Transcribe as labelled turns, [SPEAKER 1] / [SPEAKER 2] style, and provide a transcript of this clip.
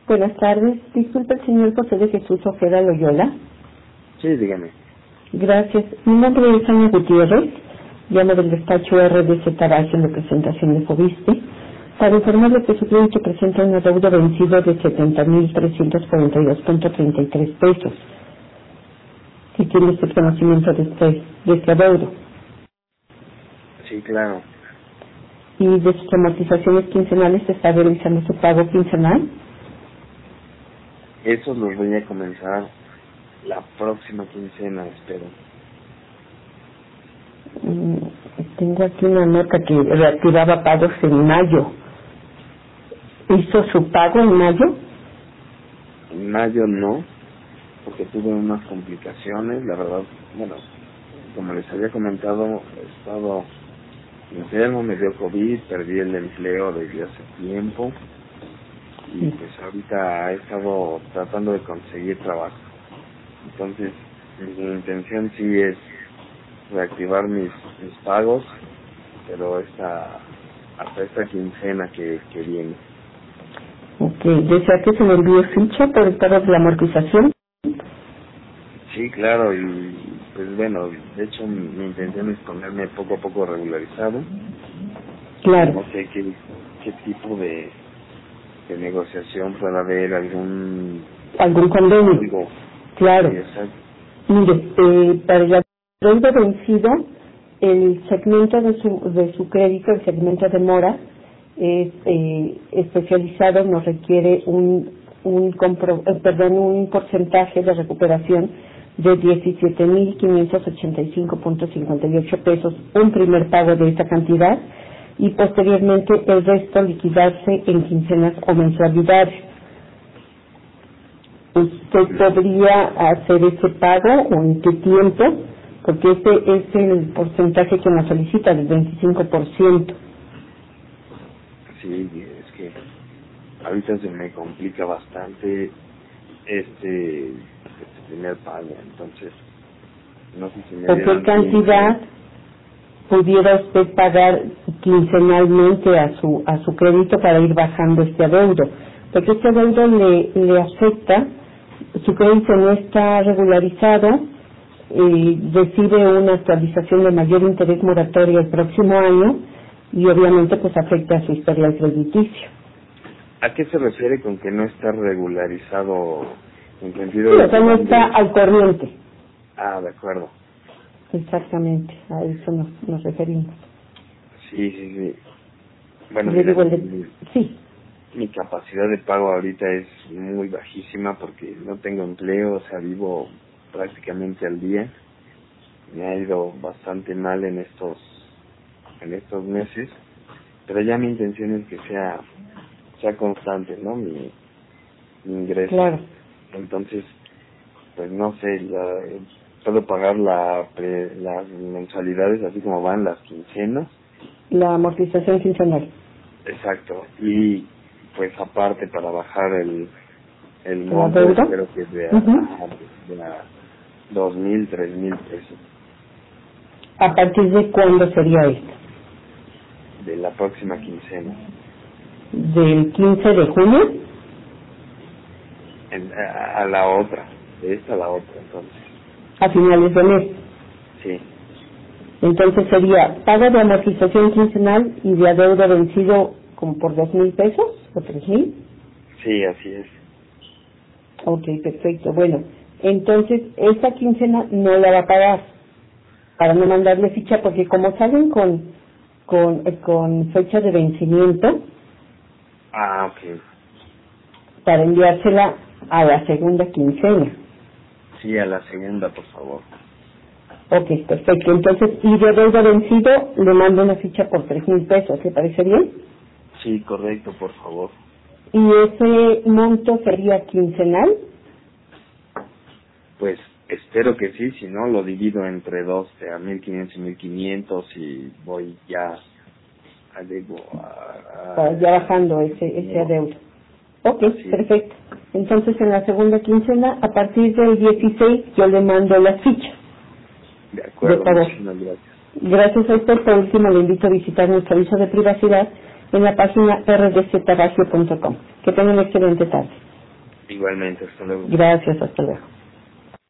[SPEAKER 1] Buenas tardes. Disculpe, el señor José de Jesús Ojeda Loyola.
[SPEAKER 2] Sí, dígame.
[SPEAKER 1] Gracias. Mi nombre es Ana Gutiérrez. Llamo del despacho RDC Taraje en representación de Fobiste para informarle que su crédito presenta un adeudo vencido de 70.342.33 pesos. Si tiene usted conocimiento de este adeudo.
[SPEAKER 2] Sí, claro.
[SPEAKER 1] Y de sus amortizaciones quincenales, ¿se está realizando su pago quincenal?
[SPEAKER 2] Eso los voy a comenzar la próxima quincena, espero.
[SPEAKER 1] Tengo aquí una nota que reactivaba pagos en mayo. ¿Hizo su pago en mayo?
[SPEAKER 2] En mayo no, porque tuve unas complicaciones, la verdad, bueno, como les había comentado, he estado enfermo, me dio COVID, perdí el empleo desde hace tiempo y pues ahorita he estado tratando de conseguir trabajo. Entonces, mi intención sí es reactivar mis pagos, pero hasta esta quincena que viene.
[SPEAKER 1] Ok, ¿desea que se le envíe ficha por el pago de la amortización?
[SPEAKER 2] Sí, claro, y pues bueno, de hecho mi intención es ponerme poco a poco regularizado.
[SPEAKER 1] Claro.
[SPEAKER 2] No sé qué tipo de negociación pueda haber, algún
[SPEAKER 1] convenio.
[SPEAKER 2] Algo.
[SPEAKER 1] Claro.
[SPEAKER 2] Sí, exacto.
[SPEAKER 1] Mire, para el adeudo vencido, el segmento de su crédito, el segmento de mora, es especializado, nos requiere un porcentaje de recuperación de 17.585.58 pesos, un primer pago de esta cantidad, y posteriormente el resto liquidarse en quincenas o mensualidades. ¿Usted podría hacer ese pago o en qué tiempo? Porque este es el porcentaje que nos solicita, del 25%.
[SPEAKER 2] Sí, es que ahorita se me complica bastante este primer pago, entonces no sé si me
[SPEAKER 1] ¿Por qué
[SPEAKER 2] dieran
[SPEAKER 1] cantidad
[SPEAKER 2] tiempo.
[SPEAKER 1] pudiera usted pagar quincenalmente a su crédito para ir bajando este adeudo? Porque este adeudo le afecta, su crédito no está regularizado, recibe una actualización de mayor interés moratorio el próximo año y obviamente pues afecta a su historial crediticio.
[SPEAKER 2] ¿A qué se refiere con que no está regularizado en sentido
[SPEAKER 1] Sí, o sea, no está al corriente.
[SPEAKER 2] Ah, de acuerdo.
[SPEAKER 1] Exactamente, a eso nos referimos.
[SPEAKER 2] Sí. Bueno,
[SPEAKER 1] Yo
[SPEAKER 2] mira,
[SPEAKER 1] digo, sí.
[SPEAKER 2] mi capacidad de pago ahorita es muy bajísima porque no tengo empleo, o sea, vivo prácticamente al día. Me ha ido bastante mal en estos meses, pero ya mi intención es que sea constante, ¿no? Mi ingreso.
[SPEAKER 1] Claro.
[SPEAKER 2] Entonces, pues no sé, puedo pagar las mensualidades así como van las quincenas.
[SPEAKER 1] La amortización quincenal.
[SPEAKER 2] Exacto. Y pues aparte para bajar el
[SPEAKER 1] ¿La
[SPEAKER 2] monto,
[SPEAKER 1] deuda?
[SPEAKER 2] espero que sea de a 2,000, 3,000 pesos.
[SPEAKER 1] ¿A partir de cuándo sería esto?
[SPEAKER 2] De la próxima quincena.
[SPEAKER 1] ¿Del 15 de junio?
[SPEAKER 2] A la otra, de esta a la otra, entonces.
[SPEAKER 1] A finales de mes.
[SPEAKER 2] Sí.
[SPEAKER 1] Entonces sería pago de amortización quincenal y de adeudo vencido como por 2,000 pesos o 3,000.
[SPEAKER 2] Sí, así es.
[SPEAKER 1] Ok, perfecto. Bueno, entonces esta quincena no la va a pagar para no mandarle ficha, porque como salen con fecha de vencimiento,
[SPEAKER 2] Ah, ok.
[SPEAKER 1] para enviársela a la segunda quincena.
[SPEAKER 2] Sí, a la segunda, por favor.
[SPEAKER 1] Ok, perfecto. Entonces, y de adeudo vencido, le mando una ficha por 3,000 pesos. ¿Le parece bien?
[SPEAKER 2] Sí, correcto, por favor.
[SPEAKER 1] ¿Y ese monto sería quincenal?
[SPEAKER 2] Pues espero que sí, si no lo divido entre dos, a 1,500 y 1,500 y voy ya
[SPEAKER 1] Ya bajando ese adeudo. Ok,
[SPEAKER 2] sí.
[SPEAKER 1] perfecto. Entonces, en la segunda quincena, a partir del 16, yo le mando la ficha.
[SPEAKER 2] De acuerdo,
[SPEAKER 1] De favor.
[SPEAKER 2] muchísimas gracias.
[SPEAKER 1] Gracias a usted. Por último, le invito a visitar nuestro aviso de privacidad en la página rdctabagio.com. Que tenga una excelente tarde.
[SPEAKER 2] Igualmente, hasta luego.
[SPEAKER 1] Gracias, hasta luego.